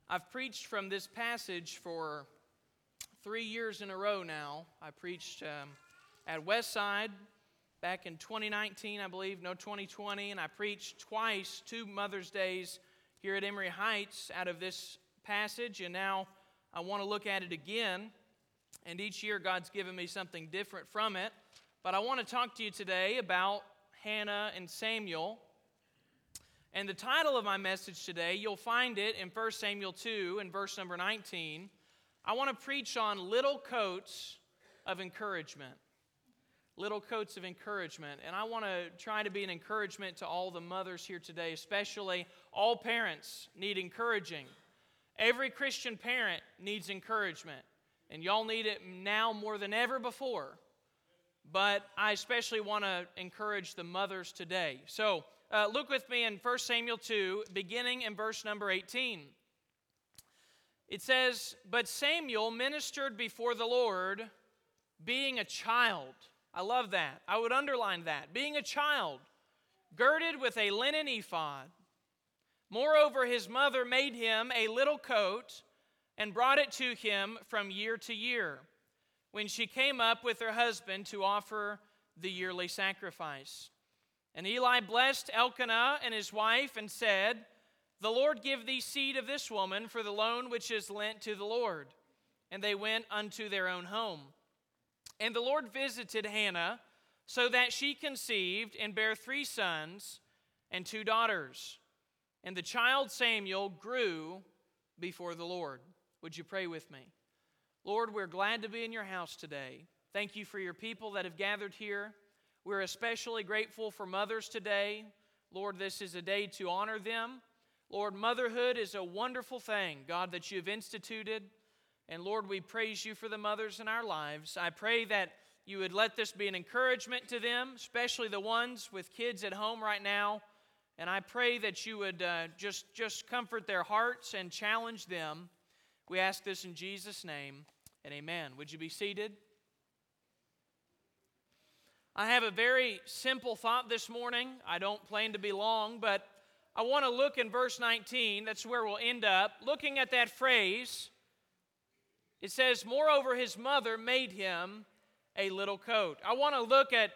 I've preached from this passage for 3 years in a row now. I preached at Westside back in 2019, I believe, 2020, and I preached twice, 2 Mother's Days here at Emory Heights out of this passage, and now I want to look at it again, and each year God's given me something different from it, but I want to talk to you today about Hannah and Samuel. And the title of my message today, you'll find it in 1 Samuel 2 and verse number 19. I want to preach on little coats of encouragement. Little coats of encouragement. And I want to try to be an encouragement to all the mothers here today, especially all parents need encouraging. Every Christian parent needs encouragement. And y'all need it now more than ever before. But I especially want to encourage the mothers today. So, look with me in 1 Samuel 2, beginning in verse number 18. It says, "But Samuel ministered before the Lord, being a child." I love that. I would underline that. Being a child, girded with a linen ephod. Moreover, his mother made him a little coat and brought it to him from year to year, when she came up with her husband to offer the yearly sacrifice. And Eli blessed Elkanah and his wife and said, "The Lord give thee seed of this woman for the loan which is lent to the Lord." And they went unto their own home. And the Lord visited Hannah, so that she conceived and bare 3 sons and 2 daughters. And the child Samuel grew before the Lord. Would you pray with me? Lord, we're glad to be in your house today. Thank you for your people that have gathered here. We're especially grateful for mothers today. Lord, this is a day to honor them. Lord, motherhood is a wonderful thing, God, that you've instituted. And Lord, we praise you for the mothers in our lives. I pray that you would let this be an encouragement to them, especially the ones with kids at home right now. And I pray that you would just comfort their hearts and challenge them. We ask this in Jesus' name, and amen. Would you be seated? I have a very simple thought this morning. I don't plan to be long, but I want to look in verse 19. That's where we'll end up. Looking at that phrase, it says, "Moreover, his mother made him a little coat." I want to look at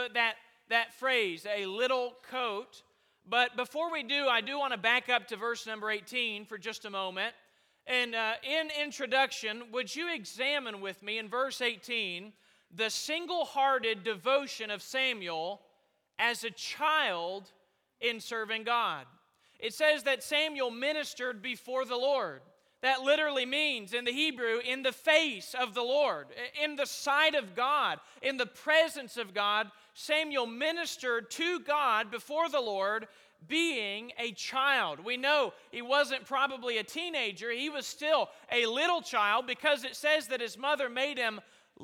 that phrase, a little coat. But before we do, I do want to back up to verse number 18 for just a moment. And in introduction, would you examine with me in verse 18 the single-hearted devotion of Samuel as a child in serving God? It says that Samuel ministered before the Lord. That literally means, in the Hebrew, in the face of the Lord, in the sight of God, in the presence of God. Samuel ministered to God before the Lord, being a child. We know he wasn't probably a teenager. He was still a little child, because it says that his mother made him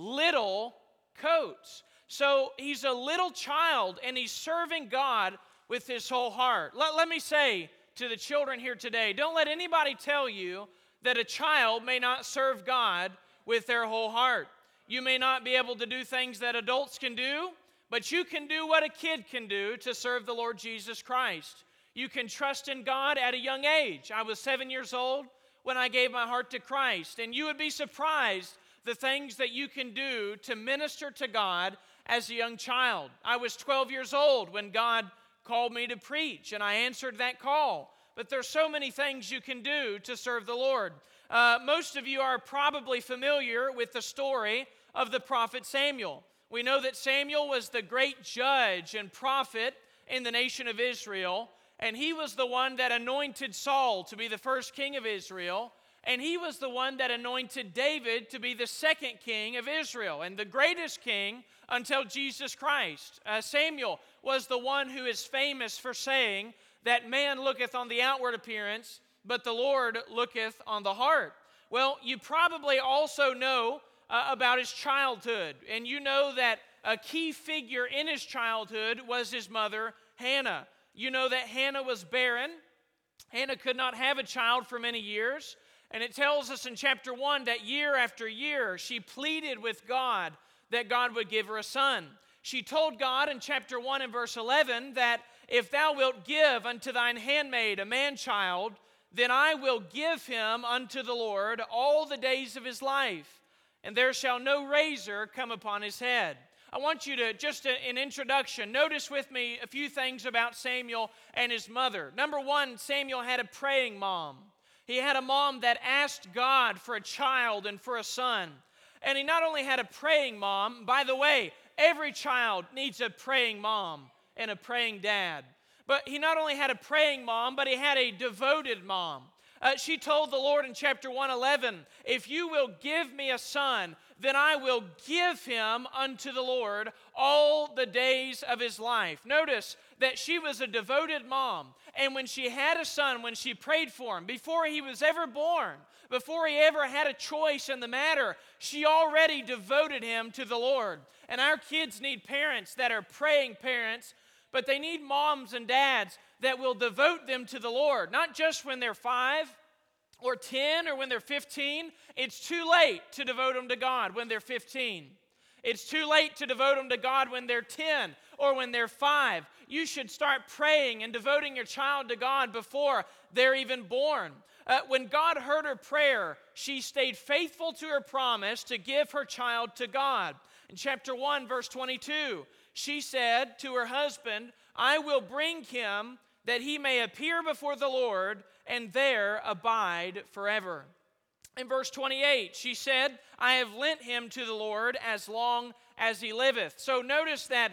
little coats. So he's a little child, and he's serving God with his whole heart. Let me say to the children here today, don't let anybody tell you that a child may not serve God with their whole heart. You may not be able to do things that adults can do, but you can do what a kid can do to serve the Lord Jesus Christ. You can trust in God at a young age. I was 7 years old when I gave my heart to Christ, and you would be surprised the things that you can do to minister to God as a young child. I was 12 years old when God called me to preach, and I answered that call. But there's so many things you can do to serve the Lord. Most of you are probably familiar with the story of the prophet Samuel. We know that Samuel was the great judge and prophet in the nation of Israel, and he was the one that anointed Saul to be the first king of Israel, and he was the one that anointed David to be the second king of Israel, and the greatest king until Jesus Christ. Samuel was the one who is famous for saying that man looketh on the outward appearance, but the Lord looketh on the heart. Well, you probably also know about his childhood, and you know that a key figure in his childhood was his mother, Hannah. You know that Hannah was barren. Hannah could not have a child for many years, and it tells us in chapter 1 that year after year she pleaded with God that God would give her a son. She told God in chapter 1 and verse 11 that if thou wilt give unto thine handmaid a man-child, then I will give him unto the Lord all the days of his life, and there shall no razor come upon his head. I want you to, just an introduction, notice with me a few things about Samuel and his mother. Number one, Samuel had a praying mom. He had a mom that asked God for a child and for a son. And he not only had a praying mom, by the way, every child needs a praying mom and a praying dad. But he not only had a praying mom, but he had a devoted mom. She told the Lord in chapter 1:11, if you will give me a son, then I will give him unto the Lord all the days of his life. Notice that she was a devoted mom. And when she had a son, when she prayed for him, before he was ever born, before he ever had a choice in the matter, she already devoted him to the Lord. And our kids need parents that are praying parents, but they need moms and dads that will devote them to the Lord, not just when they're 5 or 10 or when they're 15. It's too late to devote them to God when they're 15. It's too late to devote them to God when they're 10 or when they're 5. You should start praying and devoting your child to God before they're even born. When God heard her prayer, she stayed faithful to her promise to give her child to God. In chapter 1, verse 22, she said to her husband, I will bring him that he may appear before the Lord and there abide forever. In verse 28, she said, I have lent him to the Lord as long as he liveth. So notice that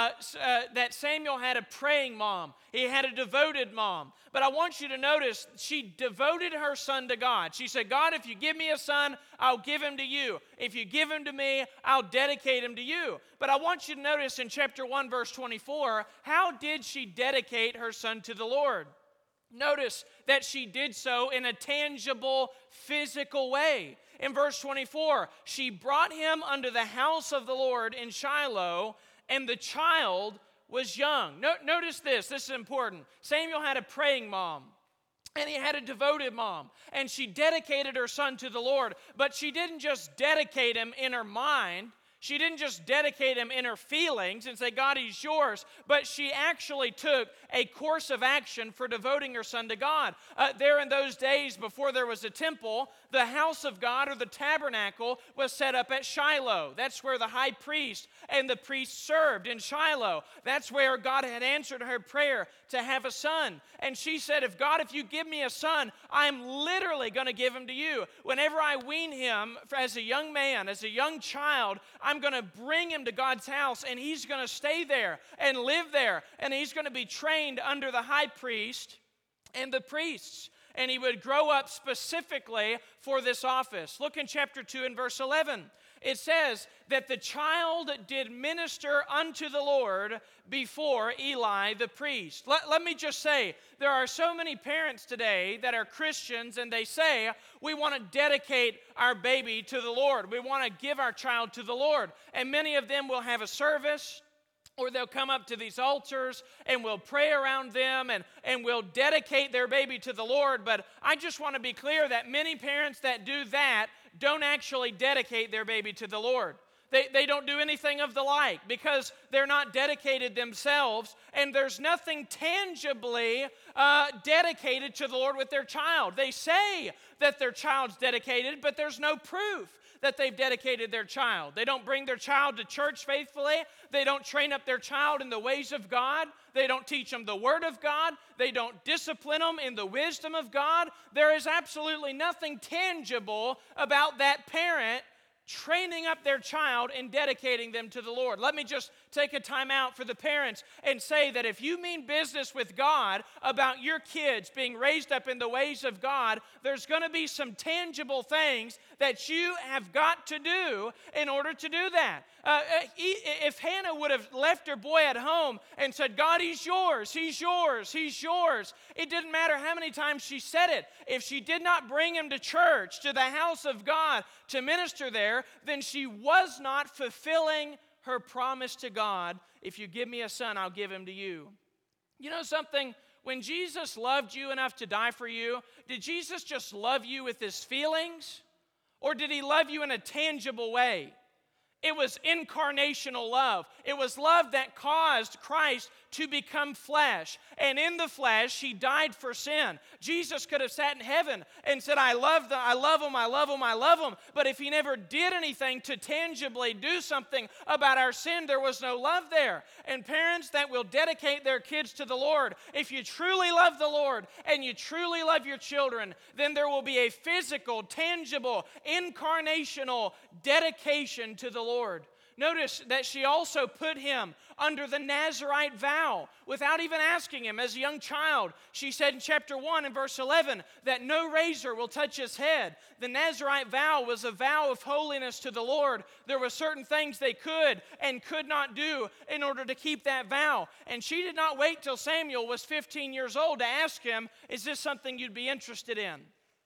Samuel had a praying mom. He had a devoted mom. But I want you to notice she devoted her son to God. She said, God, if you give me a son, I'll give him to you. If you give him to me, I'll dedicate him to you. But I want you to notice in chapter 1, verse 24, how did she dedicate her son to the Lord? Notice that she did so in a tangible, physical way. In verse 24, she brought him unto the house of the Lord in Shiloh, and the child was young. Notice this is important. Samuel had a praying mom, and he had a devoted mom, and she dedicated her son to the Lord, but she didn't just dedicate him in her mind. She didn't just dedicate him in her feelings and say, God, he's yours, but she actually took a course of action for devoting her son to God. There in those days before there was a temple, the house of God or the tabernacle was set up at Shiloh. That's where the high priest and the priest served in Shiloh. That's where God had answered her prayer to have a son. And she said, if you give me a son, I'm literally going to give him to you. Whenever I wean him as a young man, as a young child, I'm going to bring him to God's house, and he's going to stay there and live there, and he's going to be trained under the high priest and the priests. And he would grow up specifically for this office. Look in chapter 2 and verse 11. It says that the child did minister unto the Lord before Eli the priest. Let me just say, there are so many parents today that are Christians, and they say, we want to dedicate our baby to the Lord. We want to give our child to the Lord. And many of them will have a service, or they'll come up to these altars and we'll pray around them and we'll dedicate their baby to the Lord. But I just want to be clear that many parents that do that don't actually dedicate their baby to the Lord. They don't do anything of the like because they're not dedicated themselves, and there's nothing tangibly dedicated to the Lord with their child. They say that their child's dedicated, but there's no proof that they've dedicated their child. They don't bring their child to church faithfully. They don't train up their child in the ways of God. They don't teach them the Word of God. They don't discipline them in the wisdom of God. There is absolutely nothing tangible about that parent training up their child and dedicating them to the Lord. Let me just take a time out for the parents and say that if you mean business with God about your kids being raised up in the ways of God, there's going to be some tangible things that you have got to do in order to do that. If Hannah would have left her boy at home and said, God, he's yours, he's yours, he's yours, it didn't matter how many times she said it. If she did not bring him to church, to the house of God, to minister there, then she was not fulfilling her promise to God. If you give me a son, I'll give him to you. You know something? When Jesus loved you enough to die for you, did Jesus just love you with his feelings? Or did he love you in a tangible way? It was incarnational love. It was love that caused Christ to become flesh. And in the flesh, he died for sin. Jesus could have sat in heaven and said, I love them, I love them, I love them, I love them. But if he never did anything to tangibly do something about our sin, there was no love there. And parents that will dedicate their kids to the Lord, if you truly love the Lord and you truly love your children, then there will be a physical, tangible, incarnational dedication to the Lord. Notice that she also put him under the Nazirite vow without even asking him. As a young child, she said in chapter 1 and verse 11 that no razor will touch his head. The Nazirite vow was a vow of holiness to the Lord. There were certain things they could and could not do in order to keep that vow. And she did not wait till Samuel was 15 years old to ask him, is this something you'd be interested in?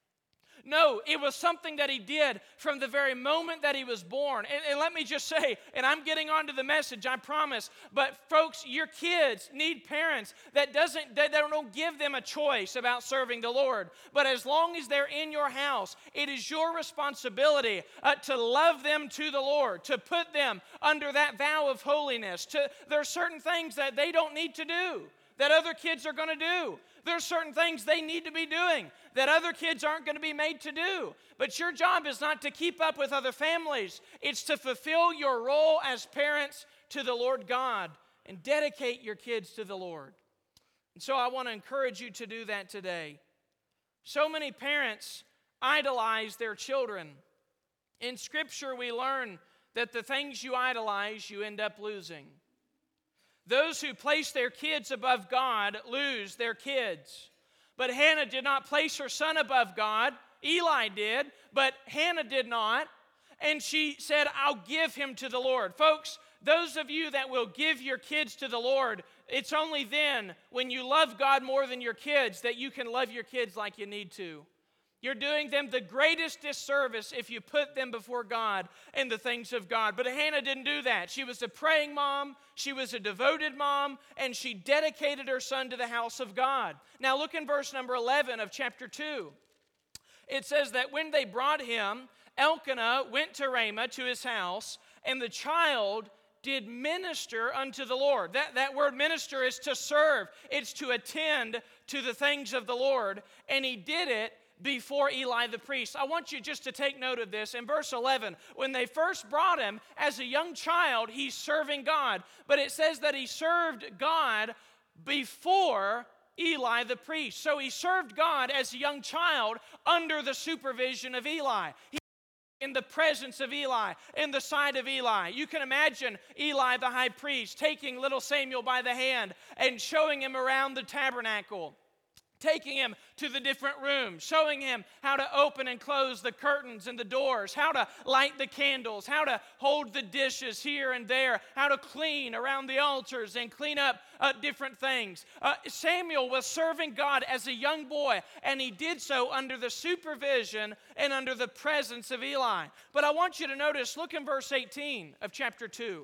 No, it was something that he did from the very moment that he was born. And let me just say, and I'm getting on to the message, I promise, but folks, your kids need parents that don't give them a choice about serving the Lord. But as long as they're in your house, it is your responsibility to love them to the Lord, to put them under that vow of holiness. There are certain things that they don't need to do that other kids are going to do. There's certain things they need to be doing that other kids aren't going to be made to do. But your job is not to keep up with other families. It's to fulfill your role as parents to the Lord God and dedicate your kids to the Lord. And so I want to encourage you to do that today. So many parents idolize their children. In Scripture, we learn that the things you idolize, you end up losing. Those who place their kids above God lose their kids. But Hannah did not place her son above God. Eli did, but Hannah did not. And she said, I'll give him to the Lord. Folks, those of you that will give your kids to the Lord, it's only then, when you love God more than your kids, that you can love your kids like you need to. You're doing them the greatest disservice if you put them before God and the things of God. But Hannah didn't do that. She was a praying mom, she was a devoted mom, and she dedicated her son to the house of God. Now look in verse number 11 of chapter 2. It says that when they brought him, Elkanah went to Ramah to his house, and the child did minister unto the Lord. That word minister is to serve. It's to attend to the things of the Lord. And he did it before Eli the priest. I want you just to take note of this. In verse 11, when they first brought him as a young child, he's serving God. But it says that he served God before Eli the priest. So he served God as a young child under the supervision of Eli. In the presence of Eli, in the sight of Eli. You can imagine Eli the high priest taking little Samuel by the hand and showing him around the tabernacle, taking him to the different rooms, showing him how to open and close the curtains and the doors, how to light the candles, how to hold the dishes here and there, how to clean around the altars and clean up different things. Samuel was serving God as a young boy, and he did so under the supervision and under the presence of Eli. But I want you to notice, look in verse 18 of chapter 2.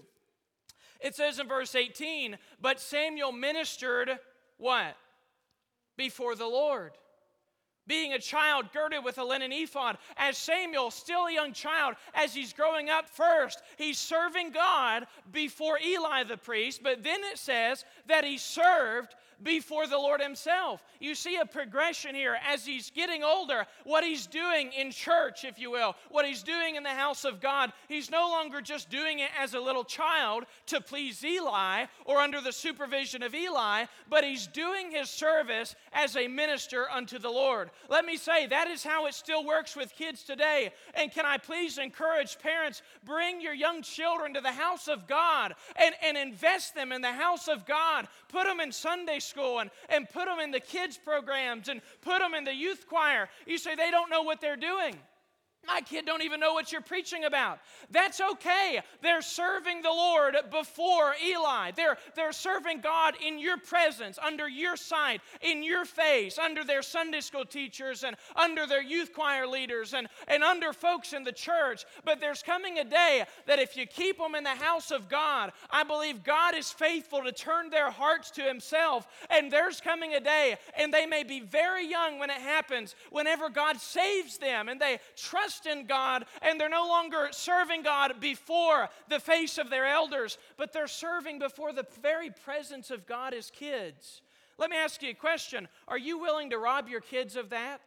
It says in verse 18, but Samuel ministered what? Before the Lord, being a child girded with a linen ephod. As Samuel, still a young child, as he's growing up first, he's serving God before Eli the priest, but then it says that he served before the Lord himself. You see a progression here as he's getting older, what he's doing in church, if you will, what he's doing in the house of God. He's no longer just doing it as a little child to please Eli or under the supervision of Eli, but he's doing his service as a minister unto the Lord. Let me say, that is how it still works with kids today. And can I please encourage parents, bring your young children to the house of God and invest them in the house of God. Put them in Sunday school and put them in the kids programs and put them in the youth choir. You say they don't know what they're doing. My kid don't even know what you're preaching about. That's okay. They're serving the Lord before Eli. They're serving God in your presence, under your sight, in your face, under their Sunday school teachers and under their youth choir leaders and under folks in the church. But there's coming a day that if you keep them in the house of God, I believe God is faithful to turn their hearts to himself. And there's coming a day, and they may be very young when it happens, whenever God saves them and they trust trust in God, and they're no longer serving God before the face of their elders, but they're serving before the very presence of God as kids. Let me ask you a question. Are you willing to rob your kids of that?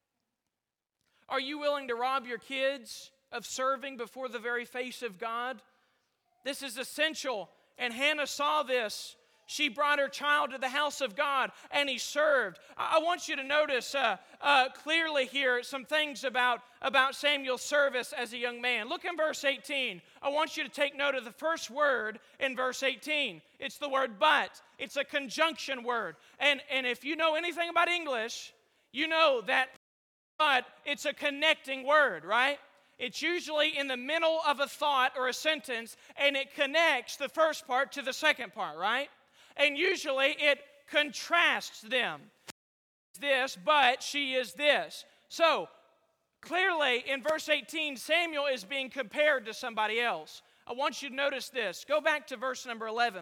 Are you willing to rob your kids of serving before the very face of God? This is essential, and Hannah saw this. She brought her child to the house of God, and he served. I want you to notice clearly here some things about Samuel's service as a young man. Look in verse 18. I want you to take note of the first word in verse 18. It's the word but. It's a conjunction word. And if you know anything about English, you know that but it's a connecting word, right? It's usually in the middle of a thought or a sentence, and it connects the first part to the second part, right? And usually it contrasts them. This, but she is this. So, clearly in verse 18, Samuel is being compared to somebody else. I want you to notice this. Go back to verse number 11.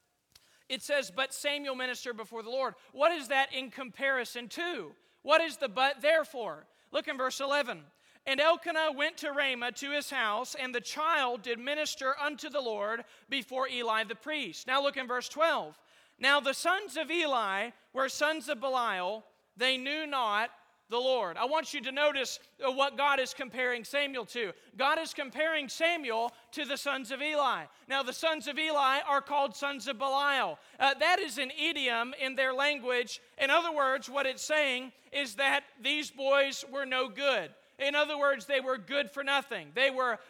It says, but Samuel ministered before the Lord. What is that in comparison to? What is the but there for? Look in verse 11. And Elkanah went to Ramah to his house, and the child did minister unto the Lord before Eli the priest. Now look in verse 12. Now the sons of Eli were sons of Belial. They knew not the Lord. I want you to notice what God is comparing Samuel to. God is comparing Samuel to the sons of Eli. Now the sons of Eli are called sons of Belial. That is an idiom in their language. In other words, what it's saying is that these boys were no good. In other words, they were good for nothing. They were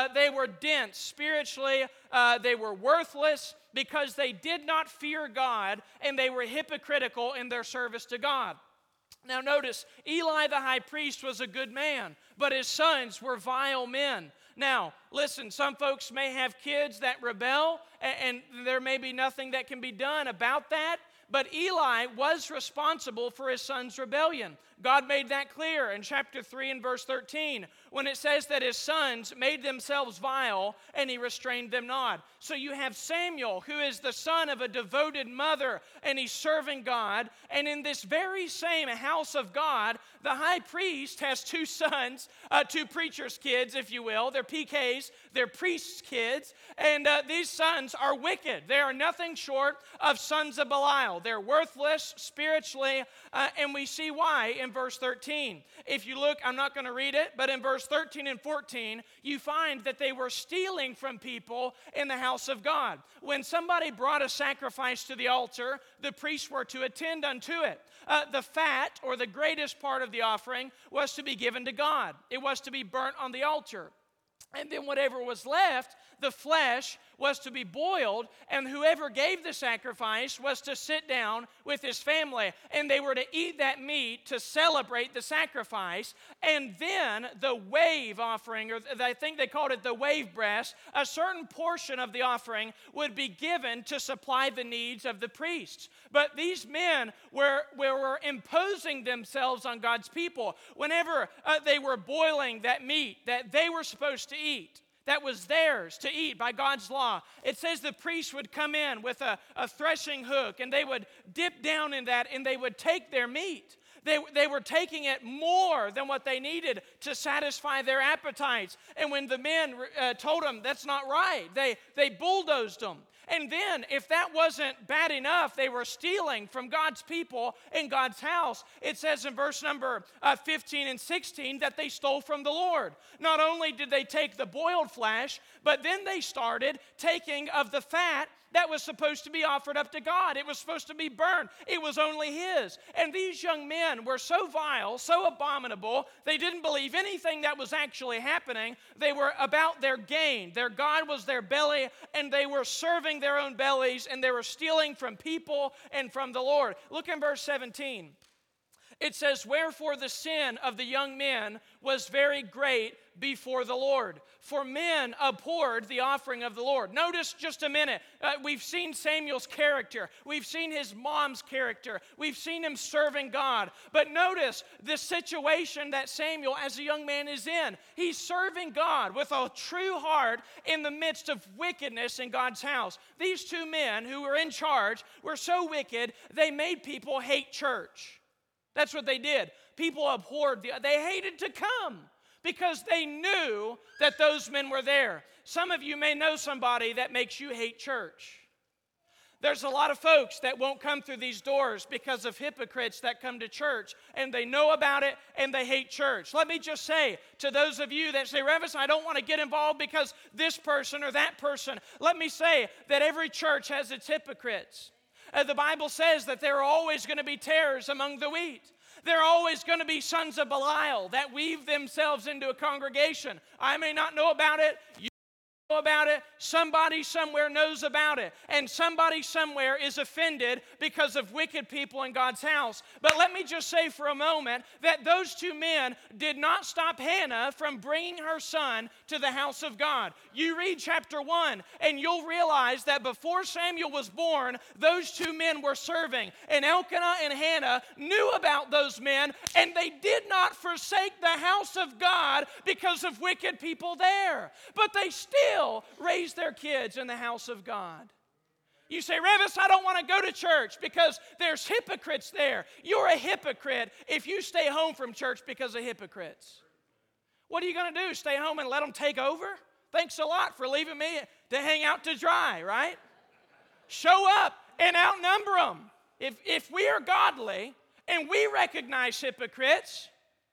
dense spiritually. They were worthless because they did not fear God, and they were hypocritical in their service to God. Now notice, Eli the high priest was a good man, but his sons were vile men. Now, listen, some folks may have kids that rebel, and there may be nothing that can be done about that. But Eli was responsible for his son's rebellion. God made that clear in chapter 3 and verse 13 when it says that his sons made themselves vile and he restrained them not. So you have Samuel, who is the son of a devoted mother, and he's serving God. And in this very same house of God, the high priest has two sons, two preachers' kids, if you will. They're PKs, they're priests' kids. And these sons are wicked. They are nothing short of sons of Belial. They're worthless spiritually, and we see why in verse 13. If you look, I'm not going to read it, but in verse 13 and 14, you find that they were stealing from people in the house of God. When somebody brought a sacrifice to the altar, the priests were to attend unto it. The fat, or the greatest part of the offering, was to be given to God. It was to be burnt on the altar. And then whatever was left, the flesh, was to be boiled, and whoever gave the sacrifice was to sit down with his family, and they were to eat that meat to celebrate the sacrifice. And then the wave offering, or I think they called it the wave breast, a certain portion of the offering would be given to supply the needs of the priests. But these men were imposing themselves on God's people. Whenever they were boiling that meat that they were supposed to eat, that was theirs to eat by God's law, it says the priest would come in with a threshing hook, and they would dip down in that, and they would take their meat. They were taking it more than what they needed to satisfy their appetites. And when the men told them that's not right, they bulldozed them. And then, if that wasn't bad enough, they were stealing from God's people in God's house. It says in verse number 15 and 16 that they stole from the Lord. Not only did they take the boiled flesh, but then they started taking of the fat that was supposed to be offered up to God. It was supposed to be burned. It was only His. And these young men were so vile, so abominable, they didn't believe anything that was actually happening. They were about their gain. Their God was their belly, and they were serving their own bellies, and they were stealing from people and from the Lord. Look in verse 17. It says, wherefore the sin of the young men was very great before the Lord, for men abhorred the offering of the Lord. Notice just a minute. We've seen Samuel's character. We've seen his mom's character. We've seen him serving God. But notice the situation that Samuel as a young man is in. He's serving God with a true heart in the midst of wickedness in God's house. These two men who were in charge were so wicked, they made people hate church. That's what they did. People abhorred, they hated to come. because they knew that those men were there. Some of you may know somebody that makes you hate church. There's a lot of folks that won't come through these doors because of hypocrites that come to church, and they know about it, and they hate church. Let me just say to those of you that say, Revis, I don't want to get involved because this person or that person. Let me say that every church has its hypocrites. The Bible says that there are always going to be tares among the wheat. There are always going to be sons of Belial that weave themselves into a congregation. I may not know about it. You know about it. Somebody somewhere knows about it. And somebody somewhere is offended because of wicked people in God's house. But let me just say for a moment that those two men did not stop Hannah from bringing her son to the house of God. You read chapter 1 and you'll realize that before Samuel was born, those two men were serving. And Elkanah and Hannah knew about those men, and they did not forsake the house of God because of wicked people there. But they still raised their kids in the house of God. You say, Revis, I don't want to go to church because there's hypocrites there. You're a hypocrite if you stay home from church because of hypocrites. What are you going to do? Stay home and let them take over? Thanks a lot for leaving me to hang out to dry, right? Show up and outnumber them. If we are godly and we recognize hypocrites,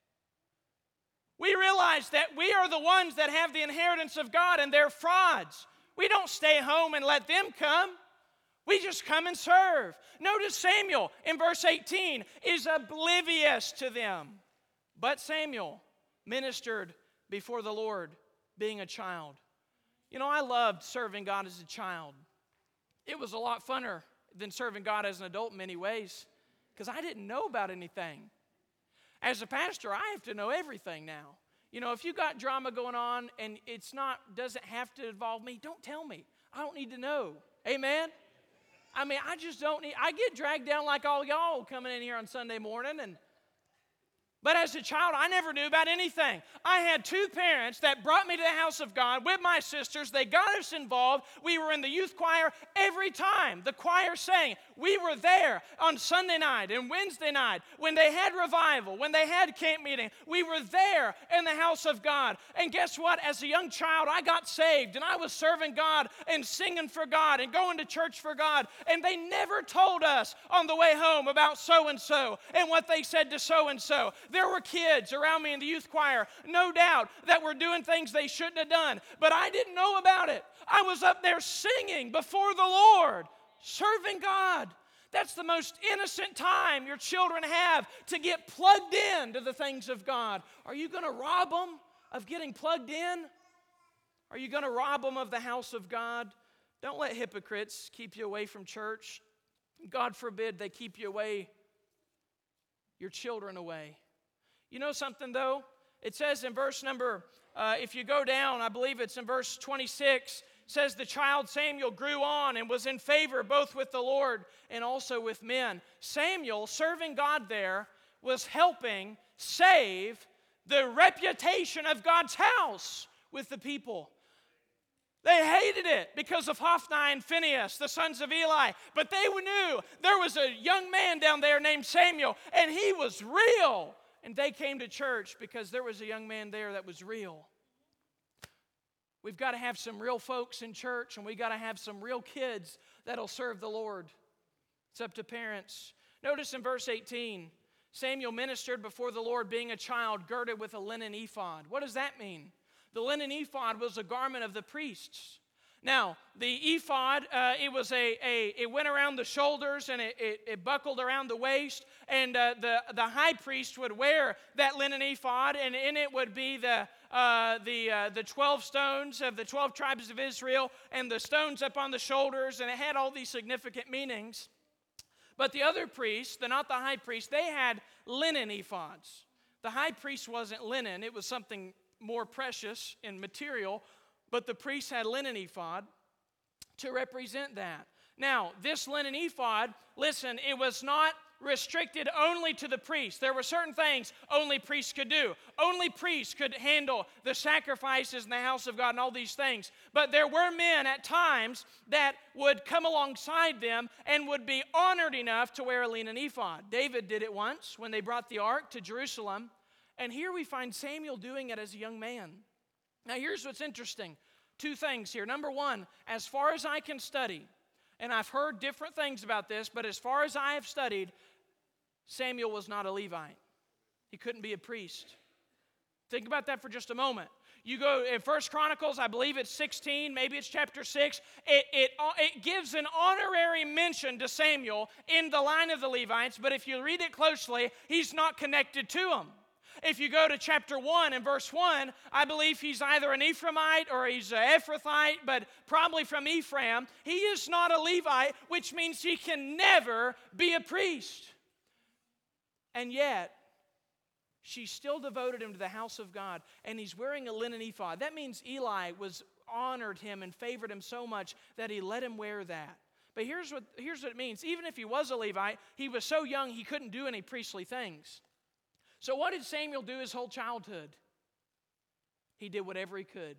we realize that we are the ones that have the inheritance of God and they're frauds. We don't stay home and let them come. We just come and serve. Notice Samuel in verse 18 is oblivious to them. But Samuel ministered before the Lord being a child. You know, I loved serving God as a child. It was a lot funner than serving God as an adult in many ways because I didn't know about anything. As a pastor, I have to know everything now. You know, if you got drama going on and doesn't have to involve me, don't tell me. I don't need to know. Amen? I mean, I just don't need, I get dragged down like all y'all coming in here on Sunday morning but as a child, I never knew about anything. I had two parents that brought me to the house of God with my sisters. They got us involved. We were in the youth choir every time the choir sang. We were there on Sunday night and Wednesday night when they had revival, when they had camp meeting. We were there in the house of God. And guess what? As a young child, I got saved and I was serving God and singing for God and going to church for God. And they never told us on the way home about so-and-so and what they said to so-and-so. There were kids around me in the youth choir, no doubt, that were doing things they shouldn't have done, but I didn't know about it. I was up there singing before the Lord, serving God. That's the most innocent time your children have to get plugged in to the things of God. Are you going to rob them of getting plugged in? Are you going to rob them of the house of God? Don't let hypocrites keep you away from church. God forbid they keep you away, your children away. You know something, though? It says in verse number, if you go down, I believe it's in verse 26, says the child Samuel grew on and was in favor both with the Lord and also with men. Samuel, serving God there, was helping save the reputation of God's house with the people. They hated it because of Hophni and Phinehas, the sons of Eli. But they knew there was a young man down there named Samuel, and he was real. And they came to church because there was a young man there that was real. We've got to have some real folks in church, and we've got to have some real kids that'll serve the Lord. It's up to parents. Notice in verse 18, Samuel ministered before the Lord being a child girded with a linen ephod. What does that mean? The linen ephod was a garment of the priests. Now, the ephod, it went around the shoulders and it buckled around the waist, and the high priest would wear that linen ephod, and in it would be the 12 stones of the 12 tribes of Israel and the stones up on the shoulders, and it had all these significant meanings. But the other priests, not the high priest, they had linen ephods. The high priest wasn't linen, it was something more precious in material. But the priests had linen ephod to represent that. Now, this linen ephod, listen, it was not restricted only to the priests. There were certain things only priests could do. Only priests could handle the sacrifices in the house of God and all these things. But there were men at times that would come alongside them and would be honored enough to wear a linen ephod. David did it once when they brought the ark to Jerusalem. And here we find Samuel doing it as a young man. Now here's what's interesting. Two things here. Number one, as far as I can study, and I've heard different things about this, but as far as I have studied, Samuel was not a Levite. He couldn't be a priest. Think about that for just a moment. You go in 1 Chronicles, I believe it's 16, maybe it's chapter 6. It gives an honorary mention to Samuel in the line of the Levites, but if you read it closely, he's not connected to them. If you go to chapter 1 and verse 1, I believe he's either an Ephraimite or he's an Ephrathite, but probably from Ephraim. He is not a Levite, which means he can never be a priest. And yet, she still devoted him to the house of God, and he's wearing a linen ephod. That means Eli honored him and favored him so much that he let him wear that. But here's what it means. Even if he was a Levite, he was so young he couldn't do any priestly things. So what did Samuel do his whole childhood? He did whatever he could.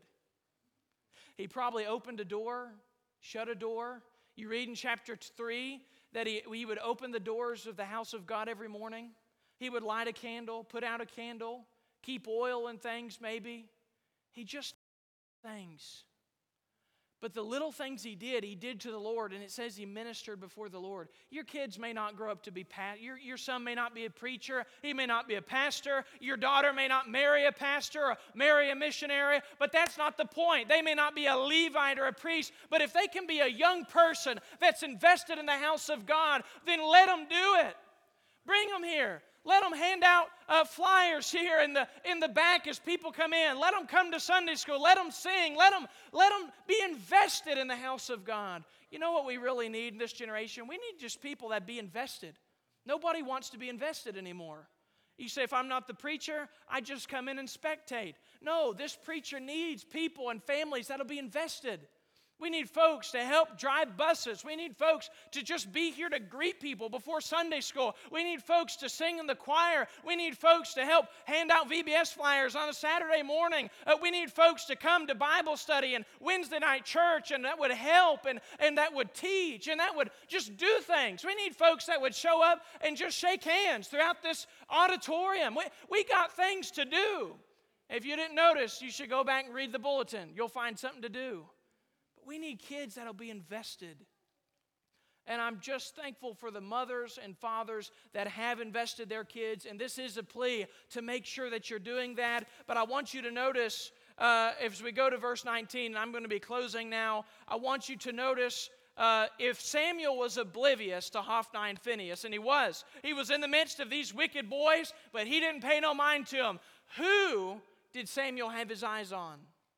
He probably opened a door, shut a door. You read in chapter 3 that he would open the doors of the house of God every morning. He would light a candle, put out a candle, keep oil and things maybe. He just did things. But the little things he did to the Lord, and it says he ministered before the Lord. Your kids may not grow up to be your son may not be a preacher, he may not be a pastor, your daughter may not marry a pastor or marry a missionary, but that's not the point. They may not be a Levite or a priest, but if they can be a young person that's invested in the house of God, then let them do it. Bring them here. Let them hand out flyers here in the back as people come in. Let them come to Sunday school. Let them sing. Let them be invested in the house of God. You know what we really need in this generation? We need just people that be invested. Nobody wants to be invested anymore. You say, if I'm not the preacher, I just come in and spectate. No, this preacher needs people and families that'll be invested. We need folks to help drive buses. We need folks to just be here to greet people before Sunday school. We need folks to sing in the choir. We need folks to help hand out VBS flyers on a Saturday morning. We need folks to come to Bible study and Wednesday night church, and that would help and that would teach and that would just do things. We need folks that would show up and just shake hands throughout this auditorium. We got things to do. If you didn't notice, you should go back and read the bulletin. You'll find something to do. We need kids that'll be invested. And I'm just thankful for the mothers and fathers that have invested their kids. And this is a plea to make sure that you're doing that. But I want you to notice, as we go to verse 19, and I'm going to be closing now, I want you to notice if Samuel was oblivious to Hophni and Phinehas, and he was in the midst of these wicked boys, but he didn't pay no mind to them. Who did Samuel have his eyes on?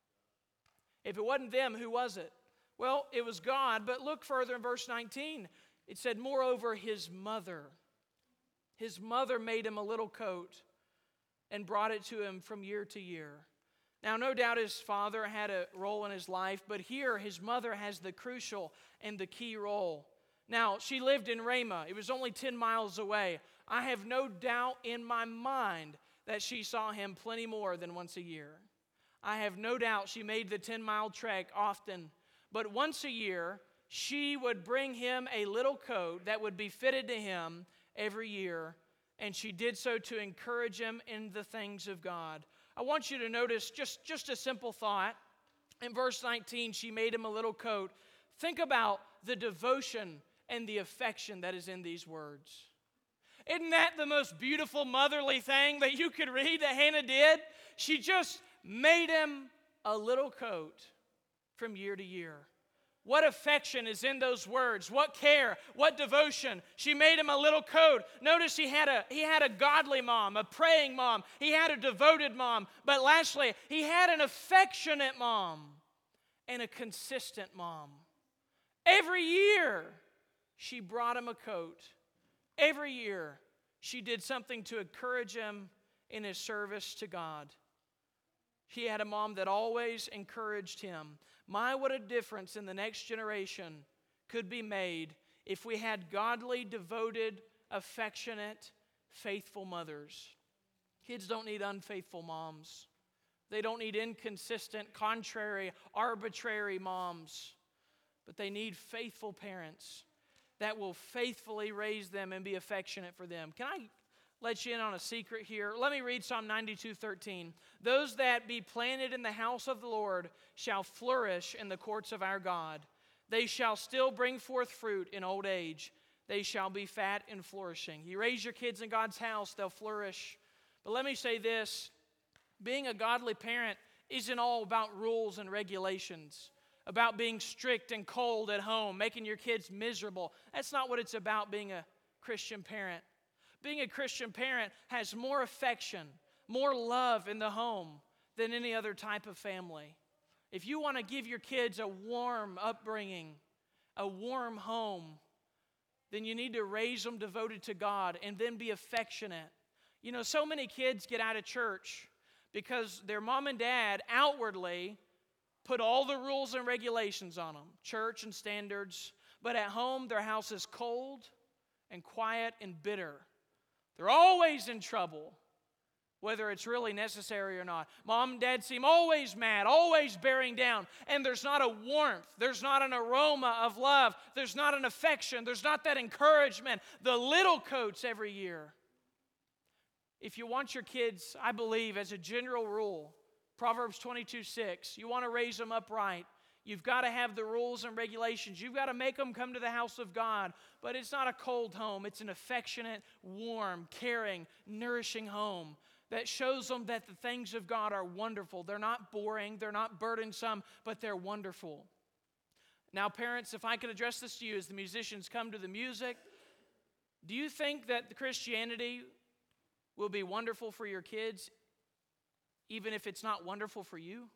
If it wasn't them, who was it? Well, it was God, but look further in verse 19. It said, moreover, his mother. His mother made him a little coat and brought it to him from year to year. Now, no doubt his father had a role in his life, but here his mother has the crucial and the key role. Now, she lived in Ramah. It was only 10 miles away. I have no doubt in my mind that she saw him plenty more than once a year. I have no doubt she made the 10-mile trek often, but once a year, she would bring him a little coat that would be fitted to him every year, and she did so to encourage him in the things of God. I want you to notice just a simple thought. In verse 19, she made him a little coat. Think about the devotion and the affection that is in these words. Isn't that the most beautiful motherly thing that you could read that Hannah did? She just made him a little coat from year to year. What affection is in those words? What care? What devotion? She made him a little coat. Notice he had a godly mom, a praying mom. He had a devoted mom. But lastly, he had an affectionate mom and a consistent mom. Every year, she brought him a coat. Every year, she did something to encourage him in his service to God. He had a mom that always encouraged him. What a difference in the next generation could be made if we had godly, devoted, affectionate, faithful mothers. Kids don't need unfaithful moms. They don't need inconsistent, contrary, arbitrary moms. But they need faithful parents that will faithfully raise them and be affectionate for them. Can I let you in on a secret here. Let me read Psalm 92:13. Those that be planted in the house of the Lord shall flourish in the courts of our God. They shall still bring forth fruit in old age. They shall be fat and flourishing. You raise your kids in God's house, they'll flourish. But let me say this, being a godly parent isn't all about rules and regulations, about being strict and cold at home, making your kids miserable. That's not what it's about, being a Christian parent. Being a Christian parent has more affection, more love in the home than any other type of family. If you want to give your kids a warm upbringing, a warm home, then you need to raise them devoted to God and then be affectionate. You know, so many kids get out of church because their mom and dad outwardly put all the rules and regulations on them, church and standards, but at home their house is cold and quiet and bitter. They're always in trouble, whether it's really necessary or not. Mom and dad seem always mad, always bearing down, and there's not a warmth, there's not an aroma of love, there's not an affection, there's not that encouragement, the little coats every year. If you want your kids, I believe, as a general rule, Proverbs 22:6, you want to raise them upright, you've got to have the rules and regulations. You've got to make them come to the house of God. But it's not a cold home. It's an affectionate, warm, caring, nourishing home that shows them that the things of God are wonderful. They're not boring. They're not burdensome, but they're wonderful. Now, parents, if I could address this to you as the musicians come to the music, do you think that the Christianity will be wonderful for your kids even if it's not wonderful for you?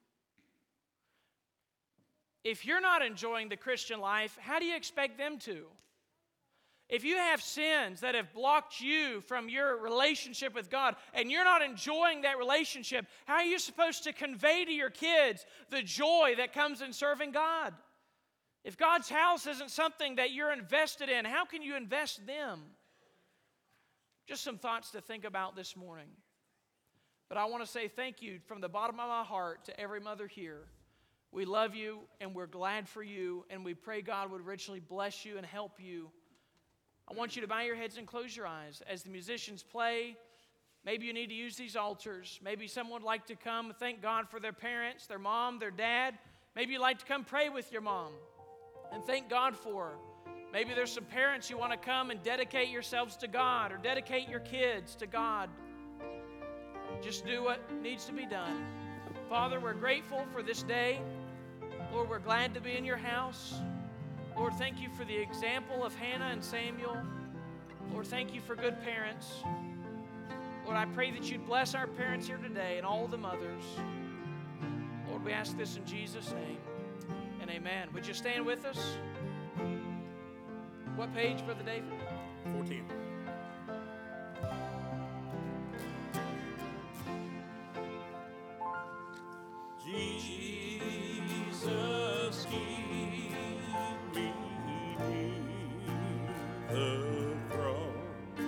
If you're not enjoying the Christian life, how do you expect them to? If you have sins that have blocked you from your relationship with God and you're not enjoying that relationship, how are you supposed to convey to your kids the joy that comes in serving God? If God's house isn't something that you're invested in, how can you invest them? Just some thoughts to think about this morning. But I want to say thank you from the bottom of my heart to every mother here. We love you and we're glad for you, and we pray God would richly bless you and help you. I want you to bow your heads and close your eyes as the musicians play. Maybe you need to use these altars. Maybe someone would like to come and thank God for their parents, their mom, their dad. Maybe you'd like to come pray with your mom and thank God for her. Maybe there's some parents you want to come and dedicate yourselves to God or dedicate your kids to God. Just do what needs to be done. Father, we're grateful for this day. Lord, we're glad to be in your house. Lord, thank you for the example of Hannah and Samuel. Lord, thank you for good parents. Lord, I pray that you'd bless our parents here today and all the mothers. Lord, we ask this in Jesus' name, and amen. Would you stand with us? What page, Brother David? 14. Jesus, keep me near the cross,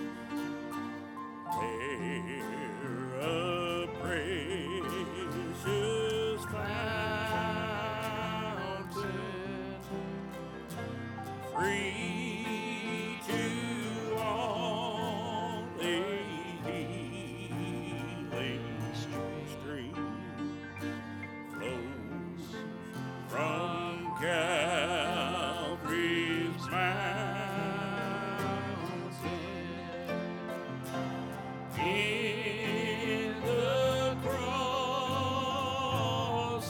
where a precious fountain, free to all a healing stream flows from Calvary's mountain. In the cross,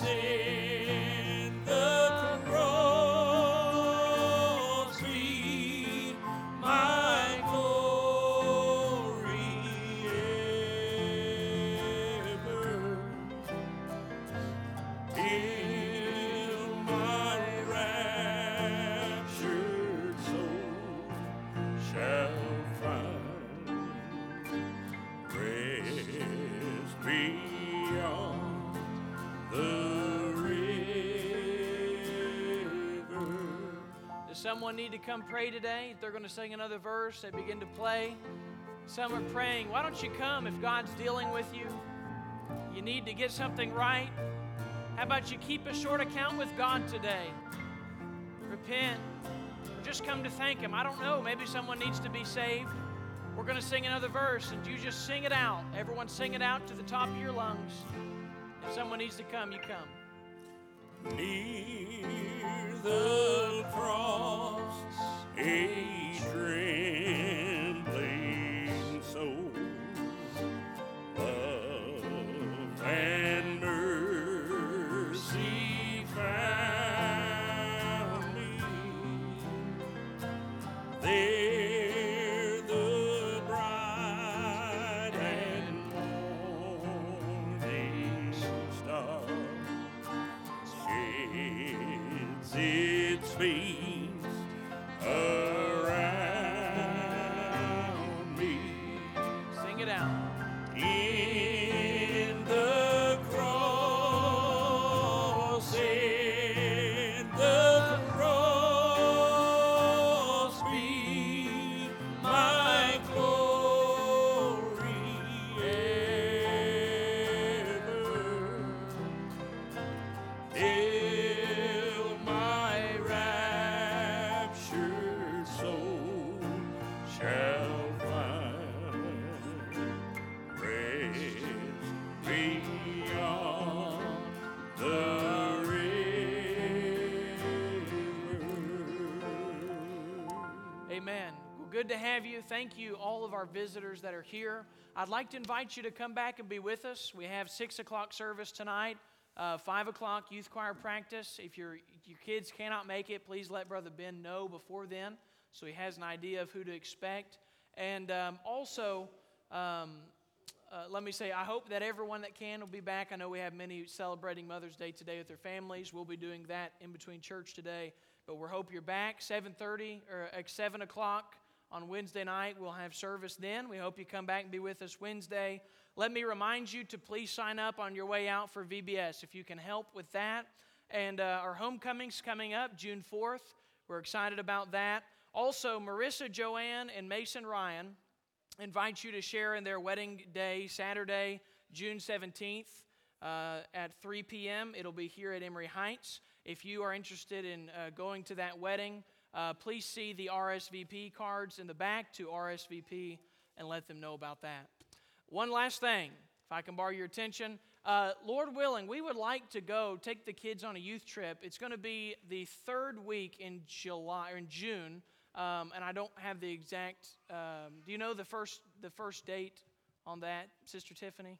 be my glory ever, till my raptured soul shall find rest beyond the river. Does someone need to come pray today? They're going to sing another verse. They begin to play. Some are praying. Why don't you come if God's dealing with you? You need to get something right. How about you keep a short account with God today? Repent. Or just come to thank Him. I don't know. Maybe someone needs to be saved. We're going to sing another verse, and you just sing it out. Everyone sing it out to the top of your lungs. If someone needs to come, you come. Near the cross, a trembling soul, love and mercy found me. There the bright and morning star sheds its face around me. Sing it out. In the cross, in the cross be my glory ever. Till my raptured soul shall find rest beyond the river. Amen. Well, good to have you. Thank you, all of our visitors that are here. I'd like to invite you to come back and be with us. We have 6 o'clock service tonight, 5 o'clock youth choir practice. If your kids cannot make it, please let Brother Ben know before then so he has an idea of who to expect. And also, let me say, I hope that everyone that can will be back. I know we have many celebrating Mother's Day today with their families. We'll be doing that in between church today. But we hope you're back. 7:30 or at 7 o'clock on Wednesday night, we'll have service then. We hope you come back and be with us Wednesday. Let me remind you to please sign up on your way out for VBS if you can help with that. And our homecoming's coming up June 4th. We're excited about that. Also, Marissa, Joanne, and Mason Ryan invite you to share in their wedding day, Saturday, June 17th at 3 p.m. It'll be here at Emory Heights. If you are interested in going to that wedding, please see the RSVP cards in the back to RSVP and let them know about that. One last thing, if I can borrow your attention. Lord willing, we would like to go take the kids on a youth trip. It's going to be the third week in June. And I don't have the exact. Do you know the first date on that, Sister Tiffany?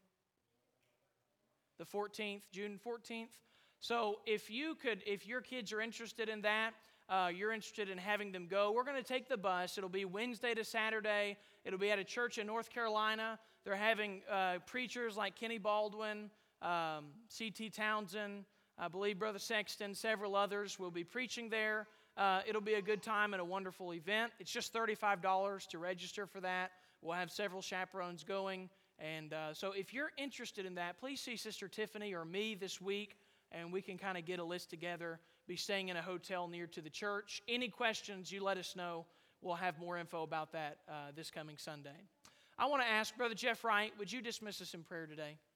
The 14th, June 14th. So if your kids are interested in that, you're interested in having them go, we're going to take the bus. It'll be Wednesday to Saturday. It'll be at a church in North Carolina. They're having preachers like Kenny Baldwin, C.T. Townsend, I believe Brother Sexton, several others will be preaching there. It'll be a good time and a wonderful event. It's just $35 to register for that. We'll have several chaperones going. And so if you're interested in that, please see Sister Tiffany or me this week, and we can kind of get a list together, be staying in a hotel near to the church. Any questions, you let us know. We'll have more info about that this coming Sunday. I want to ask Brother Jeff Wright, would you dismiss us in prayer today?